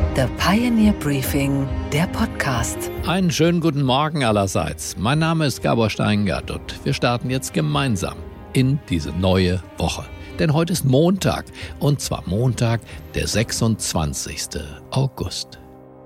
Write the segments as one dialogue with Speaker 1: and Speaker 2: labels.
Speaker 1: The Pioneer Briefing, der Podcast.
Speaker 2: Einen schönen guten Morgen allerseits. Mein Name ist Gabor Steingart und wir starten jetzt gemeinsam in diese neue Woche. Denn heute ist Montag, und zwar Montag, der 26. August.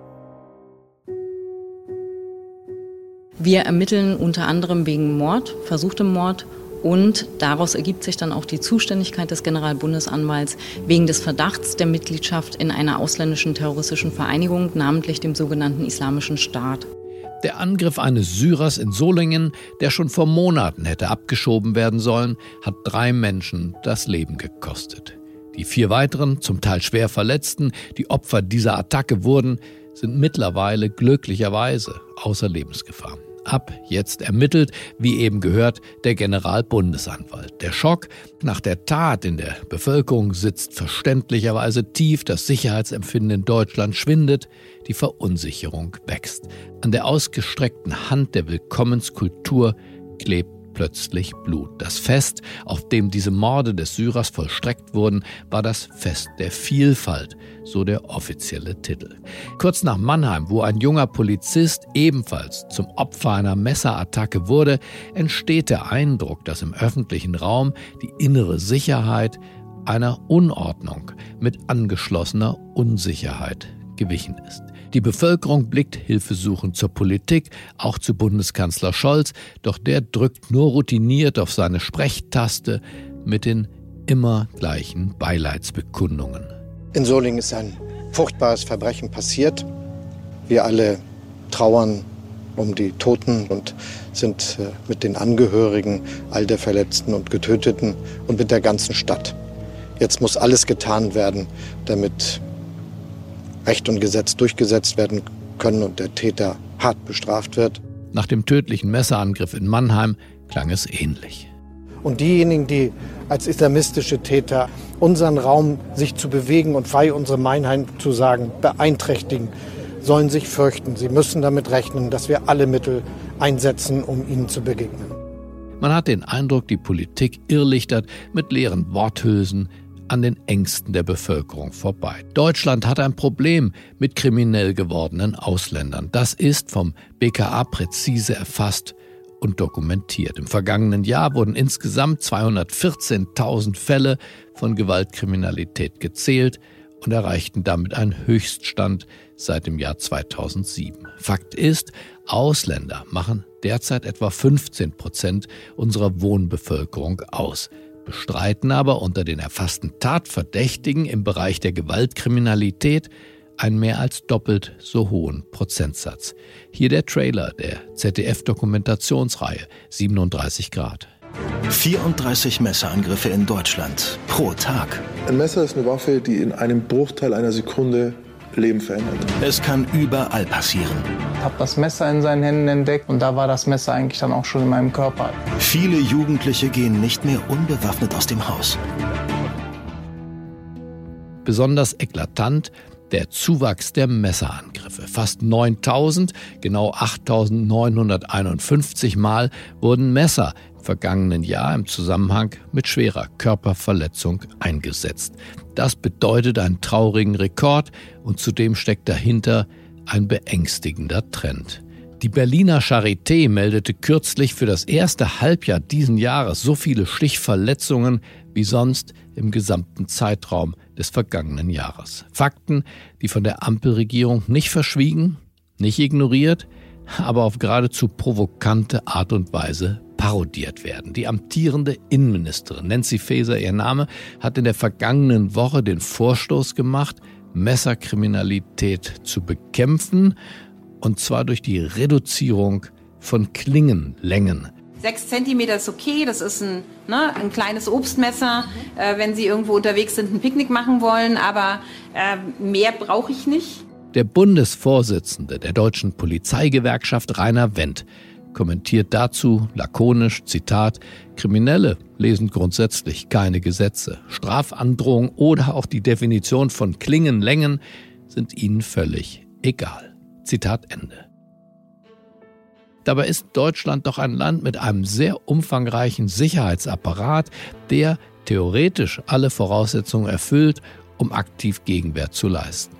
Speaker 3: Wir ermitteln unter anderem wegen Mord, versuchtem Mord, und daraus ergibt sich dann auch die Zuständigkeit des Generalbundesanwalts wegen des Verdachts der Mitgliedschaft in einer ausländischen terroristischen Vereinigung, namentlich dem sogenannten Islamischen Staat.
Speaker 2: Der Angriff eines Syrers in Solingen, der schon vor Monaten hätte abgeschoben werden sollen, hat 3 Menschen das Leben gekostet. Die 4 weiteren, zum Teil schwer Verletzten, die Opfer dieser Attacke wurden, sind mittlerweile glücklicherweise außer Lebensgefahr. Ab jetzt ermittelt, wie eben gehört, der Generalbundesanwalt. Der Schock nach der Tat in der Bevölkerung sitzt verständlicherweise tief, das Sicherheitsempfinden in Deutschland schwindet, die Verunsicherung wächst. An der ausgestreckten Hand der Willkommenskultur klebt plötzlich Blut. Das Fest, auf dem diese Morde des Syrers vollstreckt wurden, war das Fest der Vielfalt, so der offizielle Titel. Kurz nach Mannheim, wo ein junger Polizist ebenfalls zum Opfer einer Messerattacke wurde, entsteht der Eindruck, dass im öffentlichen Raum die innere Sicherheit einer Unordnung mit angeschlossener Unsicherheit gewichen ist. Die Bevölkerung blickt hilfesuchend zur Politik, auch zu Bundeskanzler Scholz, doch der drückt nur routiniert auf seine Sprechtaste mit den immer gleichen Beileidsbekundungen.
Speaker 4: In Solingen ist ein furchtbares Verbrechen passiert. Wir alle trauern um die Toten und sind mit den Angehörigen all der Verletzten und Getöteten und mit der ganzen Stadt. Jetzt muss alles getan werden, damit Recht und Gesetz durchgesetzt werden können und der Täter hart bestraft wird.
Speaker 2: Nach dem tödlichen Messerangriff in Mannheim klang es ähnlich.
Speaker 4: Und diejenigen, die als islamistische Täter unseren Raum sich zu bewegen und frei unsere Meinung zu sagen, beeinträchtigen, sollen sich fürchten. Sie müssen damit rechnen, dass wir alle Mittel einsetzen, um ihnen zu begegnen.
Speaker 2: Man hat den Eindruck, die Politik irrlichtert mit leeren Worthülsen an den Ängsten der Bevölkerung vorbei. Deutschland hat ein Problem mit kriminell gewordenen Ausländern. Das ist vom BKA präzise erfasst und dokumentiert. Im vergangenen Jahr wurden insgesamt 214.000 Fälle von Gewaltkriminalität gezählt und erreichten damit einen Höchststand seit dem Jahr 2007. Fakt ist, Ausländer machen derzeit etwa 15% unserer Wohnbevölkerung aus, bestreiten aber unter den erfassten Tatverdächtigen im Bereich der Gewaltkriminalität einen mehr als doppelt so hohen Prozentsatz. Hier der Trailer der ZDF-Dokumentationsreihe 37 Grad.
Speaker 5: 34 Messerangriffe in Deutschland pro Tag.
Speaker 6: Ein Messer ist eine Waffe, die in einem Bruchteil einer Sekunde Leben verändert.
Speaker 5: Es kann überall passieren.
Speaker 7: Ich habe das Messer in seinen Händen entdeckt und da war das Messer eigentlich dann auch schon in meinem Körper.
Speaker 5: Viele Jugendliche gehen nicht mehr unbewaffnet aus dem Haus.
Speaker 2: Besonders eklatant der Zuwachs der Messerangriffe. Fast 9.000, genau 8.951 Mal wurden Messer im vergangenen Jahr im Zusammenhang mit schwerer Körperverletzung eingesetzt. Das bedeutet einen traurigen Rekord und zudem steckt dahinter ein beängstigender Trend. Die Berliner Charité meldete kürzlich für das erste Halbjahr diesen Jahres so viele Stichverletzungen wie sonst im gesamten Zeitraum des vergangenen Jahres. Fakten, die von der Ampelregierung nicht verschwiegen, nicht ignoriert, aber auf geradezu provokante Art und Weise parodiert werden. Die amtierende Innenministerin Nancy Faeser, ihr Name, hat in der vergangenen Woche den Vorstoß gemacht, Messerkriminalität zu bekämpfen, und zwar durch die Reduzierung von Klingenlängen.
Speaker 8: 6 Zentimeter ist okay, das ist ein kleines Obstmesser, wenn Sie irgendwo unterwegs sind, ein Picknick machen wollen, aber mehr brauche ich nicht.
Speaker 2: Der Bundesvorsitzende der Deutschen Polizeigewerkschaft, Rainer Wendt, kommentiert dazu lakonisch, Zitat, Kriminelle lesen grundsätzlich keine Gesetze. Strafandrohung oder auch die Definition von Klingenlängen sind ihnen völlig egal. Zitat Ende. Dabei ist Deutschland doch ein Land mit einem sehr umfangreichen Sicherheitsapparat, der theoretisch alle Voraussetzungen erfüllt, um aktiv Gegenwehr zu leisten.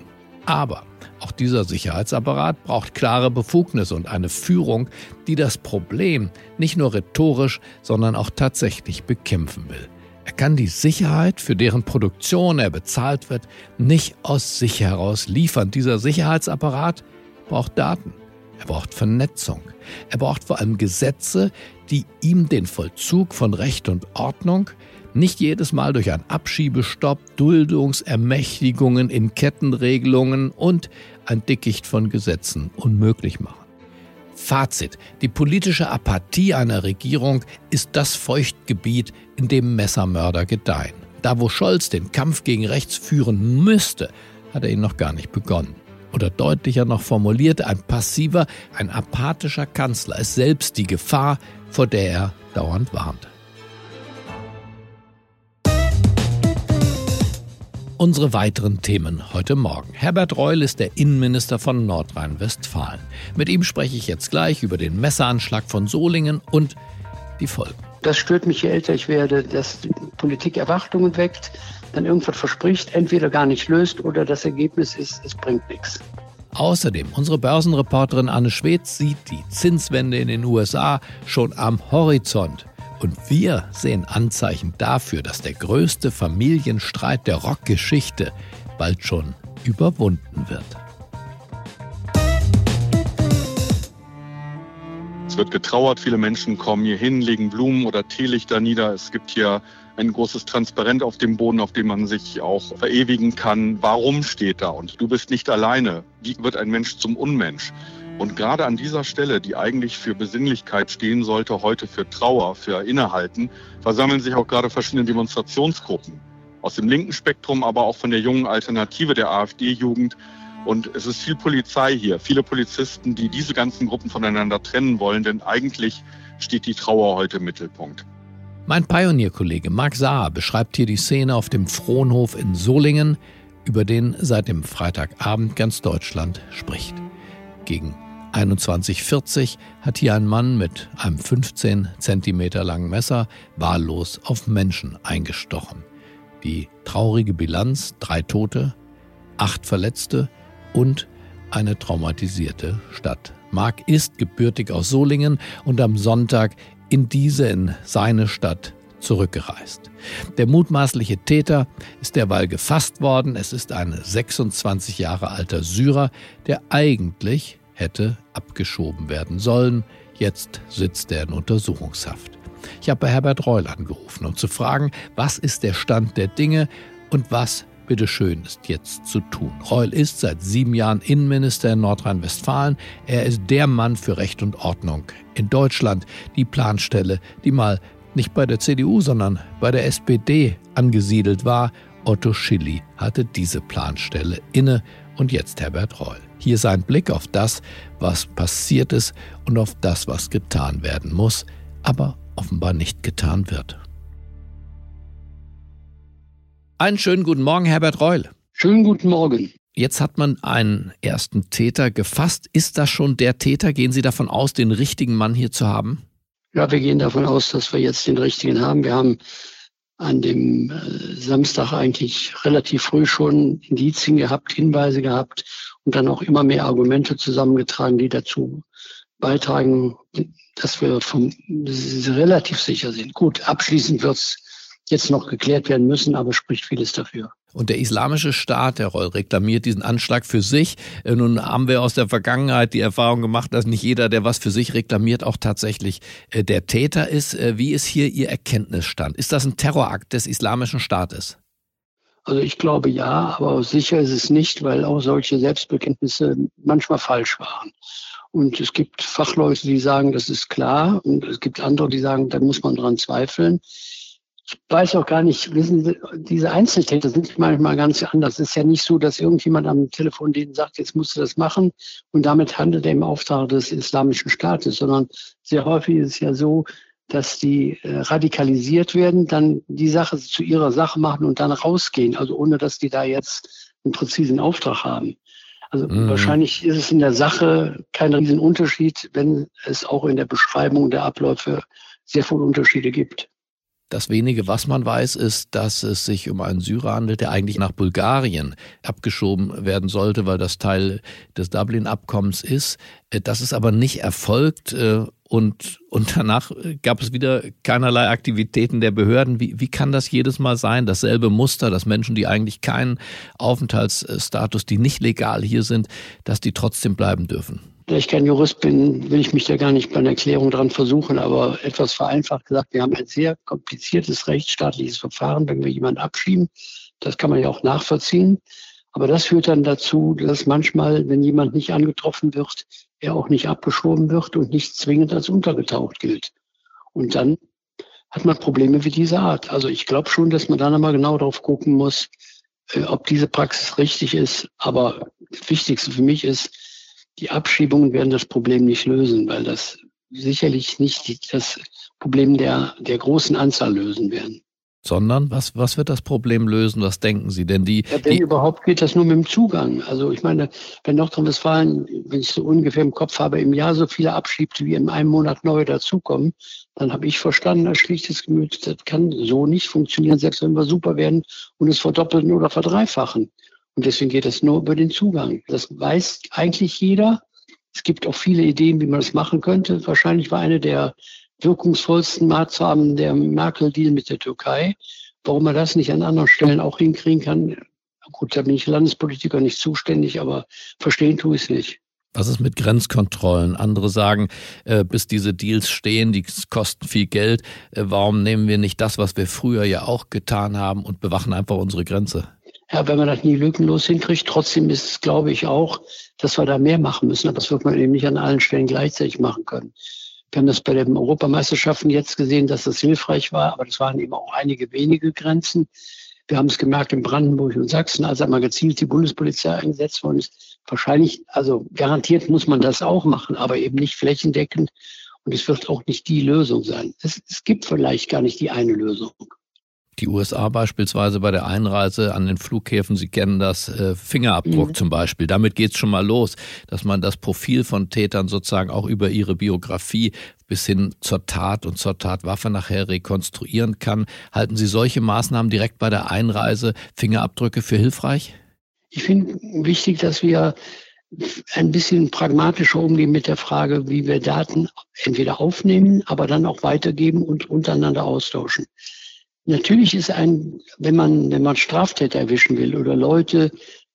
Speaker 2: Aber auch dieser Sicherheitsapparat braucht klare Befugnisse und eine Führung, die das Problem nicht nur rhetorisch, sondern auch tatsächlich bekämpfen will. Er kann die Sicherheit, für deren Produktion er bezahlt wird, nicht aus sich heraus liefern. Dieser Sicherheitsapparat braucht Daten. Er braucht Vernetzung. Er braucht vor allem Gesetze, die ihm den Vollzug von Recht und Ordnung nicht jedes Mal durch einen Abschiebestopp, Duldungsermächtigungen in Kettenregelungen und ein Dickicht von Gesetzen unmöglich machen. Fazit: Die politische Apathie einer Regierung ist das Feuchtgebiet, in dem Messermörder gedeihen. Da, wo Scholz den Kampf gegen rechts führen müsste, hat er ihn noch gar nicht begonnen. Oder deutlicher noch formuliert, ein passiver, ein apathischer Kanzler ist selbst die Gefahr, vor der er dauernd warnt. Unsere weiteren Themen heute Morgen. Herbert Reul ist der Innenminister von Nordrhein-Westfalen. Mit ihm spreche ich jetzt gleich über den Messeranschlag von Solingen und die Folgen.
Speaker 9: Das stört mich, je älter ich werde, dass die Politik Erwartungen weckt, dann irgendwas verspricht, entweder gar nicht löst oder das Ergebnis ist, es bringt nichts.
Speaker 2: Außerdem, unsere Börsenreporterin Anne Schwedz sieht die Zinswende in den USA schon am Horizont. Und wir sehen Anzeichen dafür, dass der größte Familienstreit der Rockgeschichte bald schon überwunden wird.
Speaker 10: Es wird getrauert, viele Menschen kommen hier hin, legen Blumen oder Teelichter nieder. Es gibt hier ein großes Transparent auf dem Boden, auf dem man sich auch verewigen kann. Warum steht da? Und du bist nicht alleine. Wie wird ein Mensch zum Unmensch? Und gerade an dieser Stelle, die eigentlich für Besinnlichkeit stehen sollte, heute für Trauer, für Innehalten, versammeln sich auch gerade verschiedene Demonstrationsgruppen. Aus dem linken Spektrum, aber auch von der jungen Alternative der AfD-Jugend. Und es ist viel Polizei hier, viele Polizisten, die diese ganzen Gruppen voneinander trennen wollen, denn eigentlich steht die Trauer heute im Mittelpunkt.
Speaker 2: Mein Pionierkollege Marc Saar beschreibt hier die Szene auf dem Frohnhof in Solingen, über den seit dem Freitagabend ganz Deutschland spricht. Gegen 21:40 hat hier ein Mann mit einem 15 Zentimeter langen Messer wahllos auf Menschen eingestochen. Die traurige Bilanz: 3 Tote, 8 Verletzte und eine traumatisierte Stadt. Marc ist gebürtig aus Solingen und am Sonntag in seine Stadt zurückgereist. Der mutmaßliche Täter ist derweil gefasst worden. Es ist ein 26 Jahre alter Syrer, der eigentlich hätte abgeschoben werden sollen. Jetzt sitzt er in Untersuchungshaft. Ich habe bei Herbert Reul angerufen, um zu fragen, was ist der Stand der Dinge und was, bitteschön, ist jetzt zu tun. Reul ist seit 7 Jahren Innenminister in Nordrhein-Westfalen. Er ist der Mann für Recht und Ordnung in Deutschland. Die Planstelle, die mal nicht bei der CDU, sondern bei der SPD angesiedelt war. Otto Schily hatte diese Planstelle inne und jetzt Herbert Reul. Hier sein Blick auf das, was passiert ist und auf das, was getan werden muss, aber offenbar nicht getan wird. Einen schönen guten Morgen, Herbert Reul.
Speaker 9: Schönen guten Morgen.
Speaker 2: Jetzt hat man einen ersten Täter gefasst. Ist das schon der Täter? Gehen Sie davon aus, den richtigen Mann hier zu haben?
Speaker 9: Ja, wir gehen davon aus, dass wir jetzt den richtigen haben. Wir haben an dem Samstag eigentlich relativ früh schon Indizien gehabt, Hinweise gehabt und dann auch immer mehr Argumente zusammengetragen, die dazu beitragen, dass wir relativ sicher sind. Gut, abschließend wird es jetzt noch geklärt werden müssen, aber spricht vieles dafür.
Speaker 2: Und der Islamische Staat, der Reul, reklamiert diesen Anschlag für sich. Nun haben wir aus der Vergangenheit die Erfahrung gemacht, dass nicht jeder, der was für sich reklamiert, auch tatsächlich der Täter ist. Wie ist hier Ihr Erkenntnisstand? Ist das ein Terrorakt des Islamischen Staates?
Speaker 9: Also ich glaube ja, aber sicher ist es nicht, weil auch solche Selbstbekenntnisse manchmal falsch waren. Und es gibt Fachleute, die sagen, das ist klar, und es gibt andere, die sagen, da muss man dran zweifeln. Ich weiß auch gar nicht, wissen Sie, diese Einzeltäter sind manchmal ganz anders. Es ist ja nicht so, dass irgendjemand am Telefon denen sagt, jetzt musst du das machen und damit handelt er im Auftrag des Islamischen Staates, sondern sehr häufig ist es ja so, dass die radikalisiert werden, dann die Sache zu ihrer Sache machen und dann rausgehen, also ohne dass die da jetzt einen präzisen Auftrag haben. Also wahrscheinlich ist es in der Sache kein Riesenunterschied, Unterschied, wenn es auch in der Beschreibung der Abläufe sehr viele Unterschiede gibt.
Speaker 2: Das wenige, was man weiß, ist, dass es sich um einen Syrer handelt, der eigentlich nach Bulgarien abgeschoben werden sollte, weil das Teil des Dublin-Abkommens ist. Das ist aber nicht erfolgt und danach gab es wieder keinerlei Aktivitäten der Behörden. Wie kann das jedes Mal sein? Dasselbe Muster, dass Menschen, die eigentlich keinen Aufenthaltsstatus, die nicht legal hier sind, dass die trotzdem bleiben dürfen.
Speaker 9: Da ich kein Jurist bin, will ich mich da gar nicht bei einer Erklärung dran versuchen, aber etwas vereinfacht gesagt, wir haben ein sehr kompliziertes rechtsstaatliches Verfahren, wenn wir jemanden abschieben. Das kann man ja auch nachvollziehen. Aber das führt dann dazu, dass manchmal, wenn jemand nicht angetroffen wird, er auch nicht abgeschoben wird und nicht zwingend als untergetaucht gilt. Und dann hat man Probleme wie diese Art. Also ich glaube schon, dass man da nochmal genau drauf gucken muss, ob diese Praxis richtig ist. Aber das Wichtigste für mich ist, die Abschiebungen werden das Problem nicht lösen, weil das sicherlich nicht das Problem der großen Anzahl lösen werden.
Speaker 2: Sondern was wird das Problem lösen? Was denken Sie? Denn
Speaker 9: wenn überhaupt geht das nur mit dem Zugang. Also ich meine, wenn Nordrhein-Westfalen, wenn ich so ungefähr im Kopf habe, im Jahr so viele abschiebt, wie in einem Monat neue dazukommen, dann habe ich verstanden, als schlichtes Gemüt, das kann so nicht funktionieren, selbst wenn wir super werden und es verdoppeln oder verdreifachen. Und deswegen geht es nur über den Zugang. Das weiß eigentlich jeder. Es gibt auch viele Ideen, wie man das machen könnte. Wahrscheinlich war eine der wirkungsvollsten Maßnahmen der Merkel-Deal mit der Türkei. Warum man das nicht an anderen Stellen auch hinkriegen kann, gut, da bin ich Landespolitiker nicht zuständig, aber verstehen tue ich es nicht.
Speaker 2: Was ist mit Grenzkontrollen? Andere sagen, bis diese Deals stehen, die kosten viel Geld. Warum nehmen wir nicht das, was wir früher ja auch getan haben und bewachen einfach unsere Grenze?
Speaker 9: Ja, wenn man das nie lückenlos hinkriegt, trotzdem ist es, glaube ich, auch, dass wir da mehr machen müssen. Aber das wird man eben nicht an allen Stellen gleichzeitig machen können. Wir haben das bei den Europameisterschaften jetzt gesehen, dass das hilfreich war, aber das waren eben auch einige wenige Grenzen. Wir haben es gemerkt in Brandenburg und Sachsen, als einmal gezielt die Bundespolizei eingesetzt worden ist. Wahrscheinlich, also garantiert muss man das auch machen, aber eben nicht flächendeckend. Und es wird auch nicht die Lösung sein. Es gibt vielleicht gar nicht die eine Lösung.
Speaker 2: Die USA beispielsweise bei der Einreise an den Flughäfen, Sie kennen das, Fingerabdruck zum Beispiel. Damit geht's schon mal los, dass man das Profil von Tätern sozusagen auch über ihre Biografie bis hin zur Tat und zur Tatwaffe nachher rekonstruieren kann. Halten Sie solche Maßnahmen direkt bei der Einreise, Fingerabdrücke, für hilfreich?
Speaker 9: Ich finde wichtig, dass wir ein bisschen pragmatischer umgehen mit der Frage, wie wir Daten entweder aufnehmen, aber dann auch weitergeben und untereinander austauschen. Natürlich ist wenn man Straftäter erwischen will oder Leute,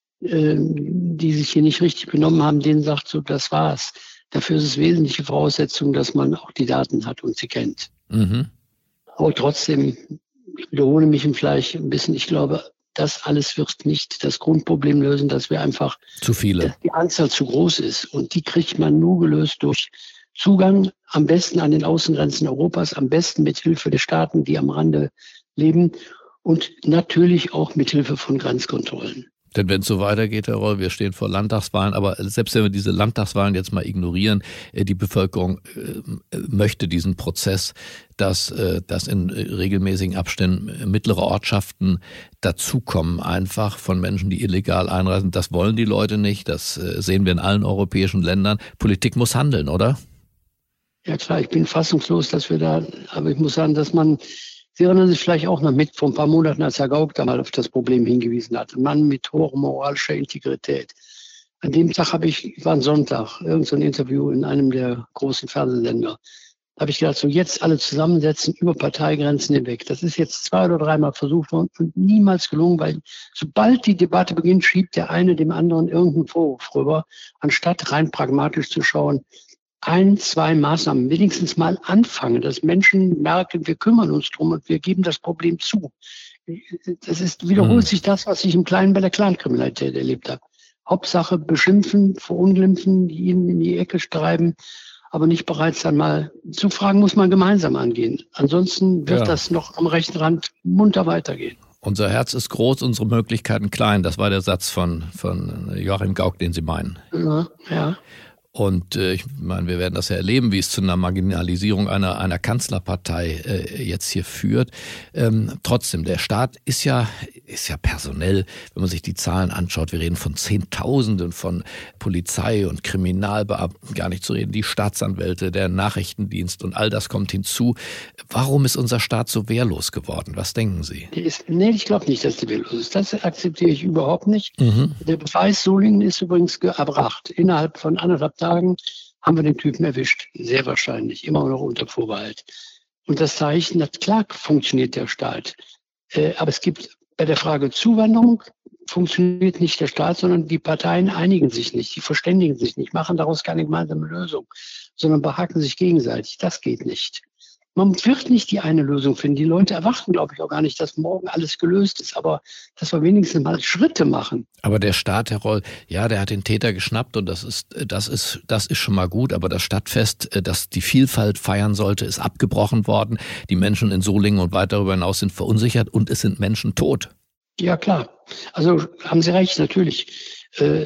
Speaker 9: die sich hier nicht richtig benommen haben, denen sagt so, das war's. Dafür ist es wesentliche Voraussetzung, dass man auch die Daten hat und sie kennt. Mhm. Aber trotzdem, ich wiederhole mich vielleicht ein bisschen, ich glaube, das alles wird nicht das Grundproblem lösen, dass wir einfach
Speaker 2: zu viele,
Speaker 9: dass die Anzahl zu groß ist. Und die kriegt man nur gelöst durch Zugang, am besten an den Außengrenzen Europas, am besten mit Hilfe der Staaten, die am Rande leben und natürlich auch mit Hilfe von Grenzkontrollen.
Speaker 2: Denn wenn es so weitergeht, Herr Roll, wir stehen vor Landtagswahlen, aber selbst wenn wir diese Landtagswahlen jetzt mal ignorieren, die Bevölkerung möchte diesen Prozess, dass in regelmäßigen Abständen mittlere Ortschaften dazukommen, einfach von Menschen, die illegal einreisen. Das wollen die Leute nicht, das sehen wir in allen europäischen Ländern. Politik muss handeln, oder?
Speaker 9: Ja klar, ich bin fassungslos, dass wir da, aber ich muss sagen, dass Sie erinnern sich vielleicht auch noch mit vor ein paar Monaten, als Herr Gauck da mal auf das Problem hingewiesen hat. Ein Mann mit hoher moralischer Integrität. An dem Tag war ein Sonntag, irgend so ein Interview in einem der großen Fernsehsender. Da habe ich gedacht, so jetzt alle zusammensetzen über Parteigrenzen hinweg. Das ist jetzt 2 oder 3 Mal versucht worden und niemals gelungen, weil sobald die Debatte beginnt, schiebt der eine dem anderen irgendeinen Vorwurf rüber, anstatt rein pragmatisch zu schauen, 1, 2 Maßnahmen wenigstens mal anfangen, dass Menschen merken, wir kümmern uns drum und wir geben das Problem zu. Wiederholt sich das, was ich im Kleinen bei der Clankriminalität erlebt habe. Hauptsache beschimpfen, verunglimpfen, ihn in die Ecke treiben, aber nicht bereit sein, mal zu fragen, muss man gemeinsam angehen. Ansonsten wird das noch am rechten Rand munter weitergehen.
Speaker 2: Unser Herz ist groß, unsere Möglichkeiten klein. Das war der Satz von Joachim Gauck, den Sie meinen.
Speaker 9: Ja.
Speaker 2: Und ich meine, wir werden das ja erleben, wie es zu einer Marginalisierung einer Kanzlerpartei jetzt hier führt. Trotzdem, der Staat ist ja personell, wenn man sich die Zahlen anschaut, wir reden von Zehntausenden von Polizei- und Kriminalbeamten, gar nicht zu reden, die Staatsanwälte, der Nachrichtendienst und all das kommt hinzu. Warum ist unser Staat so wehrlos geworden? Was denken Sie?
Speaker 9: Ich glaube nicht, dass die wehrlos ist. Das akzeptiere ich überhaupt nicht. Der Beweis Solingen ist übrigens erbracht. Innerhalb von 1,5 Tagen haben wir den Typen erwischt. Sehr wahrscheinlich. Immer noch unter Vorbehalt. Und das Zeichen, dass klar funktioniert der Staat. Aber es gibt bei der Frage Zuwanderung funktioniert nicht der Staat, sondern die Parteien einigen sich nicht. Die verständigen sich nicht, machen daraus keine gemeinsame Lösung, sondern behaken sich gegenseitig. Das geht nicht. Man wird nicht die eine Lösung finden. Die Leute erwarten, glaube ich, auch gar nicht, dass morgen alles gelöst ist. Aber dass wir wenigstens mal Schritte machen.
Speaker 2: Aber der Staat, Herr Reul, ja, der hat den Täter geschnappt und das ist schon mal gut. Aber das Stadtfest, das die Vielfalt feiern sollte, ist abgebrochen worden. Die Menschen in Solingen und weit darüber hinaus sind verunsichert und es sind Menschen tot.
Speaker 9: Ja, klar. Also haben Sie recht, natürlich.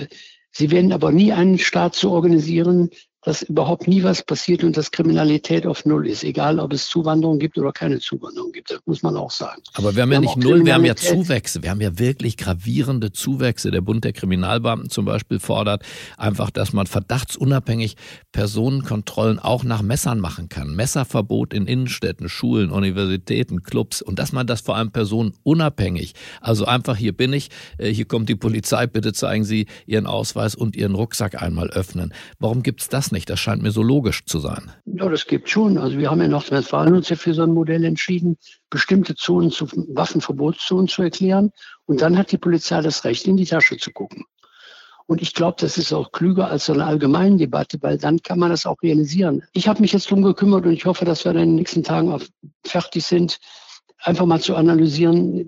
Speaker 9: Sie werden aber nie einen Staat so organisieren, dass überhaupt nie was passiert und dass Kriminalität auf Null ist. Egal, ob es Zuwanderung gibt oder keine Zuwanderung gibt. Das muss man auch sagen.
Speaker 2: Aber wir haben ja nicht Null, wir haben ja Zuwächse. Wir haben ja wirklich gravierende Zuwächse. Der Bund der Kriminalbeamten zum Beispiel fordert einfach, dass man verdachtsunabhängig Personenkontrollen auch nach Messern machen kann. Messerverbot in Innenstädten, Schulen, Universitäten, Clubs. Und dass man das vor allem personenunabhängig, also einfach hier bin ich, hier kommt die Polizei, bitte zeigen Sie Ihren Ausweis und Ihren Rucksack einmal öffnen. Warum gibt's das nicht? Das scheint mir so logisch zu sein.
Speaker 9: Ja, das gibt schon. Also wir haben in Nordrhein-Westfalen uns ja für so ein Modell entschieden, bestimmte Zonen zu Waffenverbotszonen zu erklären. Und dann hat die Polizei das Recht, in die Tasche zu gucken. Und ich glaube, das ist auch klüger als so eine allgemeine Debatte, weil dann kann man das auch realisieren. Ich habe mich jetzt drum gekümmert und ich hoffe, dass wir in den nächsten Tagen fertig sind, einfach mal zu analysieren.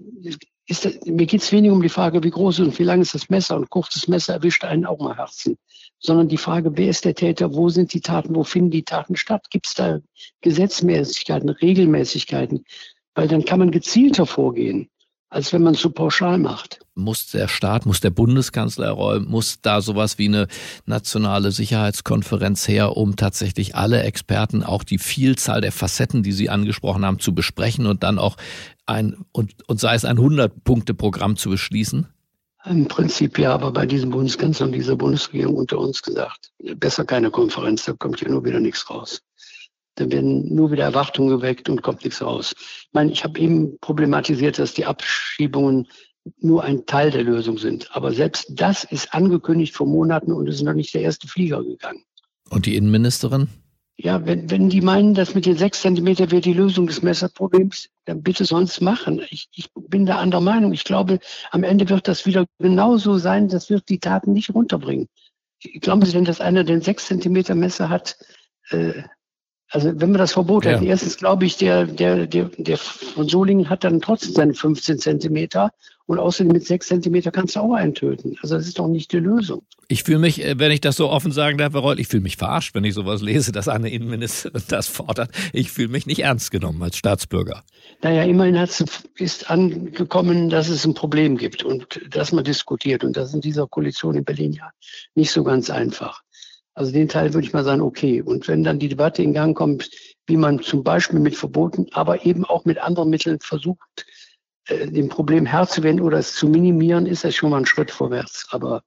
Speaker 9: Mir geht es weniger um die Frage, wie groß und wie lang ist das Messer. Und kurzes Messer erwischt einen auch mal Herzen. Sondern die Frage, wer ist der Täter, wo sind die Taten, wo finden die Taten statt? Gibt es da Gesetzmäßigkeiten, Regelmäßigkeiten? Weil dann kann man gezielter vorgehen, als wenn man es so pauschal macht.
Speaker 2: Muss der Staat, muss der Bundeskanzler, muss da sowas wie eine nationale Sicherheitskonferenz her, um tatsächlich alle Experten, auch die Vielzahl der Facetten, die Sie angesprochen haben, zu besprechen und dann auch und sei es ein 100-Punkte-Programm zu beschließen?
Speaker 9: Im Prinzip ja, aber bei diesem Bundeskanzler und dieser Bundesregierung unter uns gesagt, besser keine Konferenz, da kommt ja nur wieder nichts raus. Da werden nur wieder Erwartungen geweckt und kommt nichts raus. Ich meine, ich habe eben problematisiert, dass die Abschiebungen nur ein Teil der Lösung sind. Aber selbst das ist angekündigt vor Monaten und es ist noch nicht der erste Flieger gegangen.
Speaker 2: Und die Innenministerin?
Speaker 9: Ja, wenn die meinen, dass mit den 6 Zentimeter wäre die Lösung des Messerproblems, dann bitte sonst machen. Ich bin da anderer Meinung. Ich glaube, am Ende wird das wieder genauso sein, das wird die Taten nicht runterbringen. Glauben Sie denn, dass einer den 6 Zentimeter Messer hat? Also wenn wir das Verbot hätten, erstens glaube ich, der von Solingen hat dann trotzdem seine 15 Zentimeter und außerdem mit 6 Zentimeter kannst du auch einen töten. Also das ist doch nicht die Lösung.
Speaker 2: Ich fühle mich, wenn ich das so offen sagen darf, Herr Reul, ich fühle mich verarscht, wenn ich sowas lese, dass eine Innenministerin das fordert. Ich fühle mich nicht ernst genommen als Staatsbürger.
Speaker 9: Naja, immerhin ist angekommen, dass es ein Problem gibt und dass man diskutiert. Und das ist in dieser Koalition in Berlin ja nicht so ganz einfach. Also den Teil würde ich mal sagen, okay. Und wenn dann die Debatte in Gang kommt, wie man zum Beispiel mit Verboten, aber eben auch mit anderen Mitteln versucht, dem Problem Herr zu werden oder es zu minimieren, ist das schon mal ein Schritt vorwärts. Aber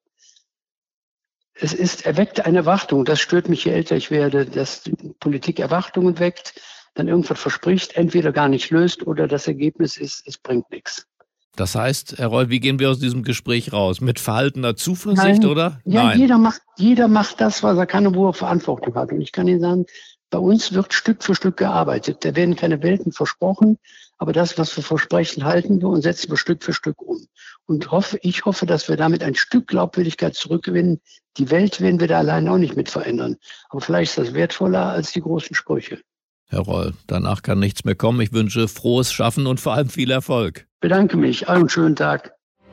Speaker 9: es erweckt eine Erwartung. Das stört mich, je älter ich werde, dass die Politik Erwartungen weckt, dann irgendwas verspricht, entweder gar nicht löst oder das Ergebnis ist, es bringt nichts.
Speaker 2: Das heißt, Herr Reul, wie gehen wir aus diesem Gespräch raus? Mit verhaltener Zuversicht, oder?
Speaker 9: Ja,
Speaker 2: Nein.
Speaker 9: Jeder macht das, was er kann und wo er Verantwortung hat. Und ich kann Ihnen sagen, bei uns wird Stück für Stück gearbeitet. Da werden keine Welten versprochen, aber das, was wir versprechen, halten wir und setzen wir Stück für Stück um. Und ich hoffe, dass wir damit ein Stück Glaubwürdigkeit zurückgewinnen. Die Welt werden wir da allein auch nicht mit verändern. Aber vielleicht ist das wertvoller als die großen Sprüche.
Speaker 2: Herr Reul, danach kann nichts mehr kommen. Ich wünsche frohes Schaffen und vor allem viel Erfolg.
Speaker 9: Bedanke mich. Einen schönen Tag.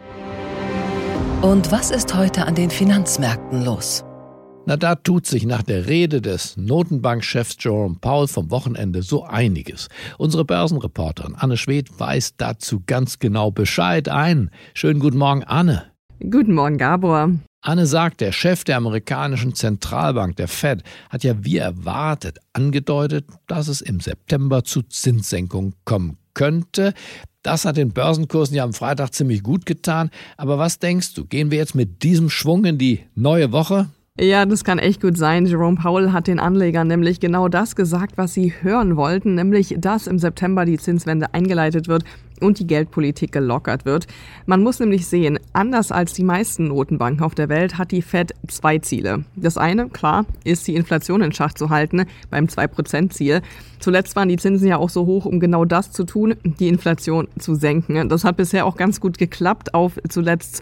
Speaker 1: Und was ist heute an den Finanzmärkten los?
Speaker 2: Na, da tut sich nach der Rede des Notenbankchefs Jerome Powell vom Wochenende so einiges. Unsere Börsenreporterin Anne Schwedt weiß dazu ganz genau Bescheid. Schönen guten Morgen, Anne.
Speaker 11: Guten Morgen, Gabor.
Speaker 2: Anne sagt, der Chef der amerikanischen Zentralbank, der Fed, hat ja wie erwartet angedeutet, dass es im September zu Zinssenkungen kommen könnte. Das hat den Börsenkursen ja am Freitag ziemlich gut getan. Aber was denkst du, gehen wir jetzt mit diesem Schwung in die neue Woche?
Speaker 11: Ja, das kann echt gut sein. Jerome Powell hat den Anlegern nämlich genau das gesagt, was sie hören wollten, nämlich, dass im September die Zinswende eingeleitet wird und die Geldpolitik gelockert wird. Man muss nämlich sehen, anders als die meisten Notenbanken auf der Welt hat die Fed 2 Ziele. Das eine, klar, ist die Inflation in Schach zu halten beim 2%-Ziel. Zuletzt waren die Zinsen ja auch so hoch, um genau das zu tun, die Inflation zu senken. Das hat bisher auch ganz gut geklappt auf zuletzt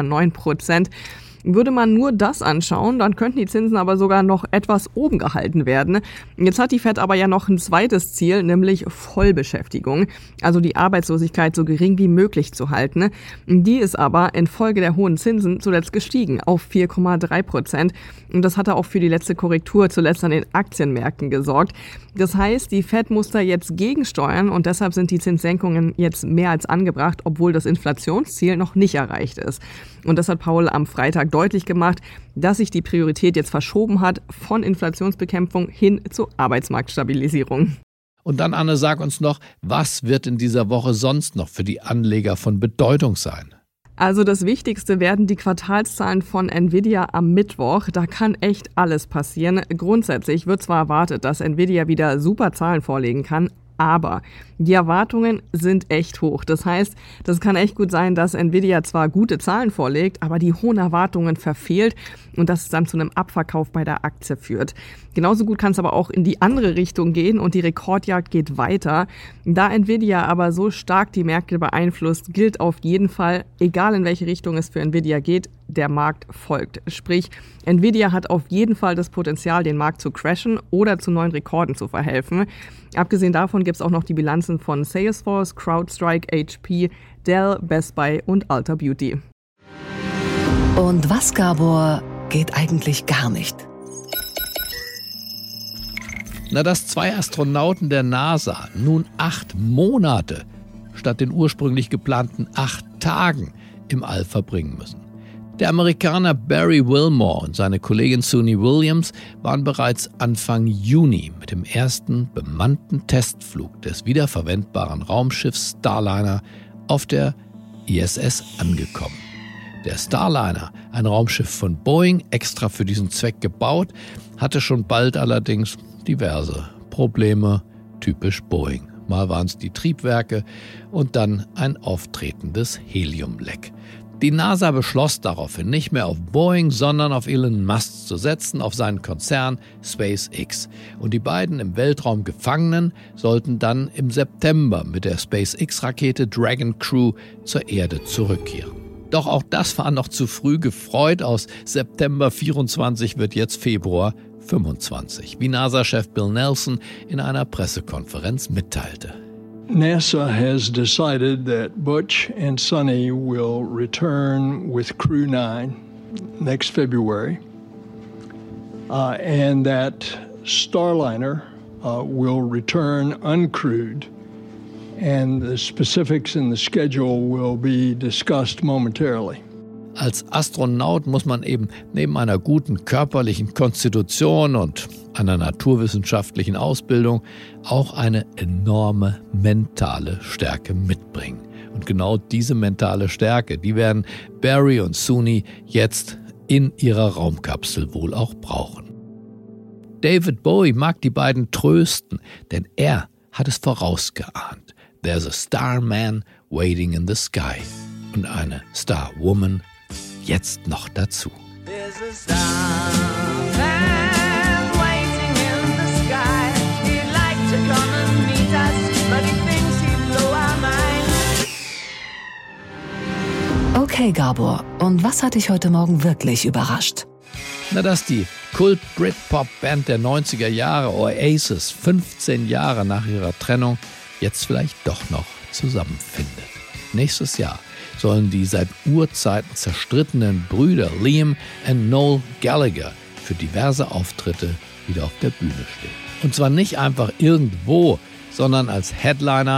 Speaker 11: 2,9%. Würde man nur das anschauen, dann könnten die Zinsen aber sogar noch etwas oben gehalten werden. Jetzt hat die Fed aber ja noch ein zweites Ziel, nämlich Vollbeschäftigung, also die Arbeitslosigkeit so gering wie möglich zu halten. Die ist aber infolge der hohen Zinsen zuletzt gestiegen auf 4,3%. Und das hatte auch für die letzte Korrektur zuletzt an den Aktienmärkten gesorgt. Das heißt, die Fed muss da jetzt gegensteuern und deshalb sind die Zinssenkungen jetzt mehr als angebracht, obwohl das Inflationsziel noch nicht erreicht ist. Und das hat Powell am Freitag deutlich gemacht, dass sich die Priorität jetzt verschoben hat von Inflationsbekämpfung hin zur Arbeitsmarktstabilisierung.
Speaker 2: Und dann, Anne, sag uns noch, was wird in dieser Woche sonst noch für die Anleger von Bedeutung sein?
Speaker 11: Also das Wichtigste werden die Quartalszahlen von Nvidia am Mittwoch. Da kann echt alles passieren. Grundsätzlich wird zwar erwartet, dass Nvidia wieder super Zahlen vorlegen kann, aber die Erwartungen sind echt hoch. Das heißt, das kann echt gut sein, dass Nvidia zwar gute Zahlen vorlegt, aber die hohen Erwartungen verfehlt und das dann zu einem Abverkauf bei der Aktie führt. Genauso gut kann es aber auch in die andere Richtung gehen und die Rekordjagd geht weiter. Da Nvidia aber so stark die Märkte beeinflusst, gilt auf jeden Fall, egal in welche Richtung es für Nvidia geht, der Markt folgt. Sprich, Nvidia hat auf jeden Fall das Potenzial, den Markt zu crashen oder zu neuen Rekorden zu verhelfen. Abgesehen davon gibt es auch noch die Bilanzen von Salesforce, CrowdStrike, HP, Dell, Best Buy und Ulta Beauty.
Speaker 1: Und was, Gabor, geht eigentlich gar nicht?
Speaker 2: Na, dass 2 Astronauten der NASA nun 8 Monate statt den ursprünglich geplanten 8 Tagen im All verbringen müssen. Der Amerikaner Barry Wilmore und seine Kollegin Suni Williams waren bereits Anfang Juni mit dem ersten bemannten Testflug des wiederverwendbaren Raumschiffs Starliner auf der ISS angekommen. Der Starliner, ein Raumschiff von Boeing, extra für diesen Zweck gebaut, hatte schon bald allerdings diverse Probleme, typisch Boeing. Mal waren es die Triebwerke und dann ein auftretendes Heliumleck. Die NASA beschloss daraufhin nicht mehr auf Boeing, sondern auf Elon Musk zu setzen, auf seinen Konzern SpaceX. Und die beiden im Weltraum Gefangenen sollten dann im September mit der SpaceX-Rakete Dragon Crew zur Erde zurückkehren. Doch auch das war noch zu früh gefreut. Aus September 24 wird jetzt Februar 25, wie NASA-Chef Bill Nelson in einer Pressekonferenz mitteilte.
Speaker 12: NASA has decided that Butch and Sonny will return with Crew 9 next February, and that Starliner will return uncrewed, and the specifics in the schedule will be discussed momentarily.
Speaker 2: Als Astronaut muss man eben neben einer guten körperlichen Konstitution und einer naturwissenschaftlichen Ausbildung auch eine enorme mentale Stärke mitbringen. Und genau diese mentale Stärke, die werden Barry und Suni jetzt in ihrer Raumkapsel wohl auch brauchen. David Bowie mag die beiden trösten, denn er hat es vorausgeahnt. There's a starman waiting in the sky. Und eine Starwoman jetzt noch dazu.
Speaker 1: Okay, Gabor, und was hat dich heute Morgen wirklich überrascht?
Speaker 2: Na, dass die Kult-Britpop-Band der 90er Jahre Oasis 15 Jahre nach ihrer Trennung jetzt vielleicht doch noch zusammenfindet. Nächstes Jahr sollen die seit Urzeiten zerstrittenen Brüder Liam und Noel Gallagher für diverse Auftritte wieder auf der Bühne stehen. Und zwar nicht einfach irgendwo, sondern als Headliner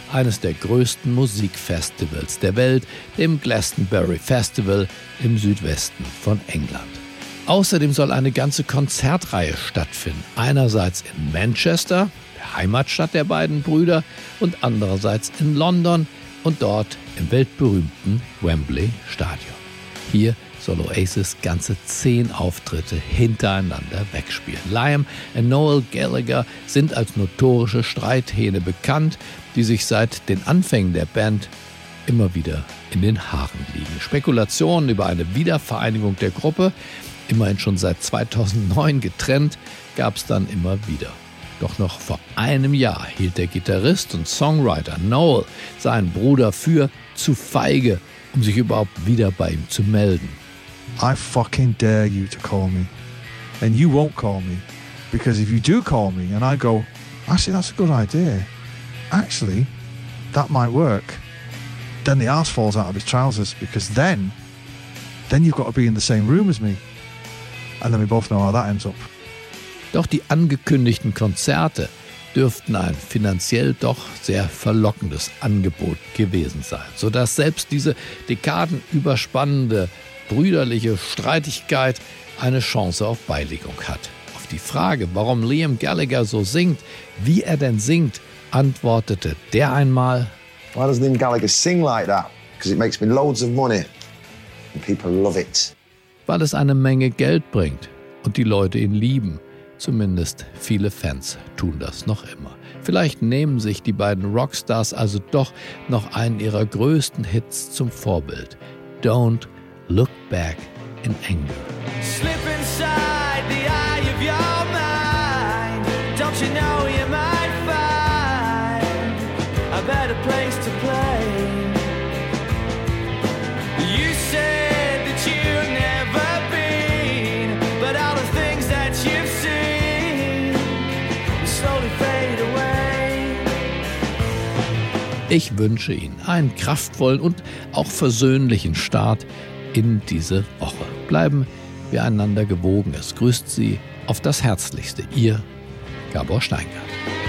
Speaker 2: eines der größten Musikfestivals der Welt, dem Glastonbury Festival im Südwesten von England. Außerdem soll eine ganze Konzertreihe stattfinden. Einerseits in Manchester, der Heimatstadt der beiden Brüder, und andererseits in London und dort im weltberühmten Wembley Stadion. Hier soll Oasis ganze 10 Auftritte hintereinander wegspielen. Liam und Noel Gallagher sind als notorische Streithähne bekannt, die sich seit den Anfängen der Band immer wieder in den Haaren liegen. Spekulationen über eine Wiedervereinigung der Gruppe, immerhin schon seit 2009 getrennt, gab es dann immer wieder. Doch noch vor einem Jahr hielt der Gitarrist und Songwriter Noel seinen Bruder für zu feige, um sich überhaupt wieder bei ihm zu melden.
Speaker 13: I fucking dare you to call me. And you won't call me. Because if you do call me and I go, actually that's a good idea. Actually, that might work. Then the arse falls out of his trousers because then you've got to be in the same room as me. And then we both know how that ends up.
Speaker 2: Doch die angekündigten Konzerte dürften ein finanziell doch sehr verlockendes Angebot gewesen sein, sodass selbst diese dekadenüberspannende brüderliche Streitigkeit eine Chance auf Beilegung hat. Auf die Frage, warum Liam Gallagher so singt, wie er denn singt, antwortete der einmal:
Speaker 14: Why does Liam Gallagher sing like that? Because it makes me loads of money and people love it.
Speaker 2: Weil es eine Menge Geld bringt und die Leute ihn lieben. Zumindest viele Fans tun das noch immer. Vielleicht nehmen sich die beiden Rockstars also doch noch einen ihrer größten Hits zum Vorbild. Don't Look Back in Anger.
Speaker 15: Slip inside the eye of your mind. Don't you know you might find a better place to play? You said that you've never been, but all the things that you've seen slowly fade away.
Speaker 2: Ich wünsche Ihnen einen kraftvollen und auch versöhnlichen Start in diese Woche. Bleiben wir einander gewogen. Es grüßt Sie auf das Herzlichste. Ihr Gabor Steingart.